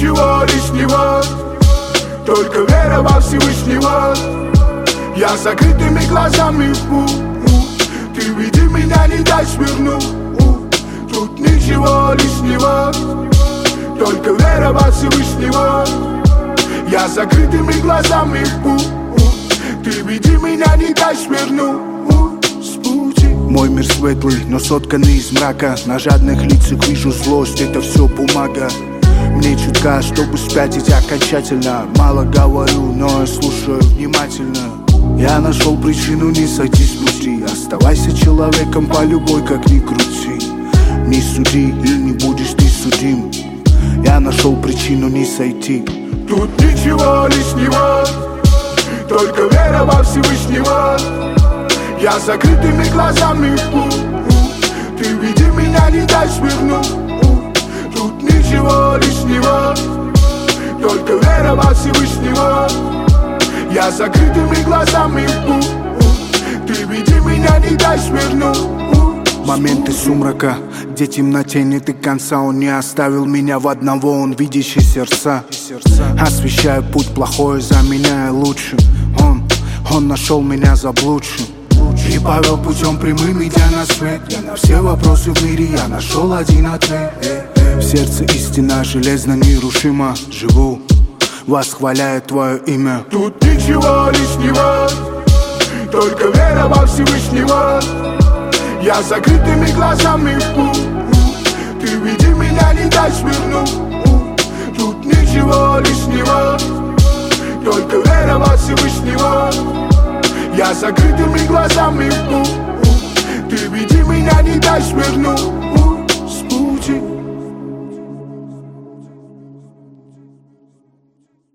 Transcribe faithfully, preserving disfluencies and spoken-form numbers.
ничего лишнего, только вера во Всевышнего. Я с закрытыми глазами в путь, ты веди меня, не дай свернуть. Тут ничего лишнего, только вера во Всевышнего. Я с закрытыми глазами в путь, ты веди меня, не дай свернуть. Мой мир светлый, но сотканный из мрака. На жадных лицах вижу злость, это все бумага. Мне чутка, чтобы спятить окончательно. Мало говорю, но я слушаю внимательно. Я нашел причину не сойти с пути. Оставайся человеком по любой, как ни крути. Не суди, и не будешь ты судим. Я нашел причину не сойти. Тут ничего лишнего, только вера во Всевышнего. Я с закрытыми глазами в путь, ты веди меня, не дай свернуть. Тут ничего лишнего, только вера во Всевышнего. Я с закрытыми глазами в путь, ты веди меня, не дай свернуть. Моменты сумрака, где темноте нет и конца. Он не оставил меня в одного, он видящий сердца. Освещая путь, плохое заменяя лучшим. Он, он нашел меня заблудшим и повел путем прямым, идя на свет. Я на все вопросы в мире, я нашел один ответ. В сердце истина железно нерушима. Живу, восхваляя твое имя. Тут ничего лишнего, только вера во Всевышнего. Я с закрытыми глазами в путь, ты веди меня, не дай свернуть. Тут ничего лишнего, только вера во Всевышнего. Я с закрытыми глазами в путь, ты веди меня, не дай свернуть.